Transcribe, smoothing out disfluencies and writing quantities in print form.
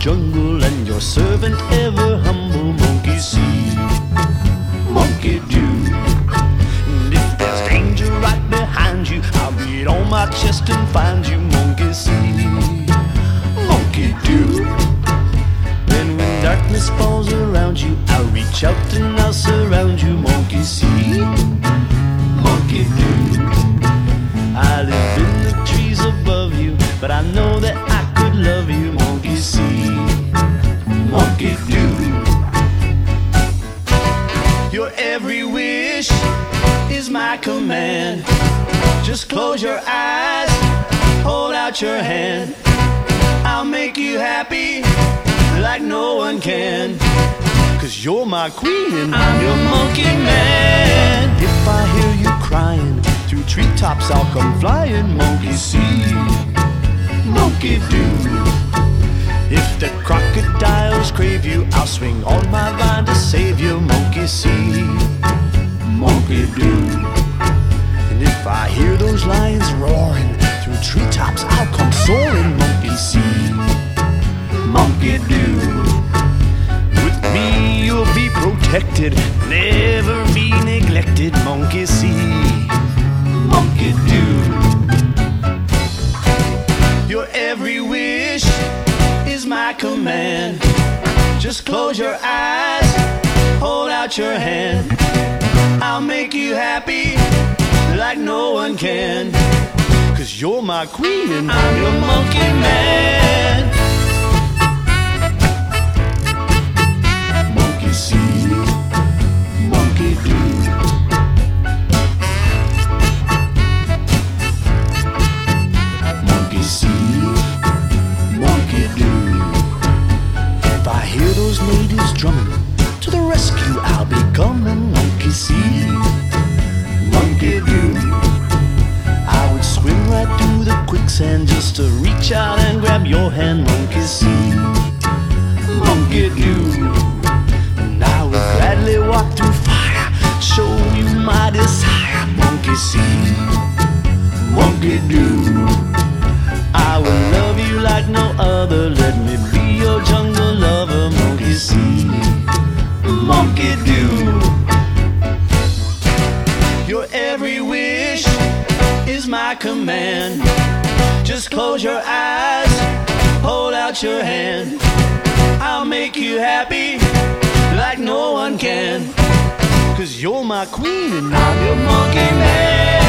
jungle and your servant ever humble. Monkey see, monkey do. And if there's danger right behind you, I'll beat on my chest and find you. Monkey see, monkey do. Then when darkness falls around you, I'll reach out and I'll surround you. Monkey see, monkey do. I live in the trees above you, but I know that I could love you. Monkey see, monkey do. Your every wish is my command. Just close your eyes, hold out your hand. I'll make you happy like no one can. 'Cause you're my queen and I'm your monkey man. If I hear you crying through treetops, I'll come flying. Monkey see, monkey do. If the crocodiles crave you, I'll swing on my vine to save you. Monkey see, monkey do. And if I hear those lions roaring through treetops, I'll come soaring. Monkey see, monkey do. With me you'll be protected, never be neglected. Monkey see, monkey do. Your every wish is my command. Just close your eyes, hold out your hand. I'll make you happy like no one can. 'Cause you're my queen and I'm your monkey man. Monkey see, monkey do. Monkey see, monkey do. If I hear those natives drumming, to the rescue I'll be coming. Monkey see, monkey do. I would swim right through the quicksand just to reach out and grab your hand. Monkey see, monkey do. And I would gladly walk through fire, show you my desire. Monkey see, monkey do. I will love you like no other. Let me be your jungle lover. Monkey see, monkey do. Your every wish is my command. Just close your eyes, hold out your hand. I'll make you happy like no one can. 'Cause you're my queen and I'm your monkey man.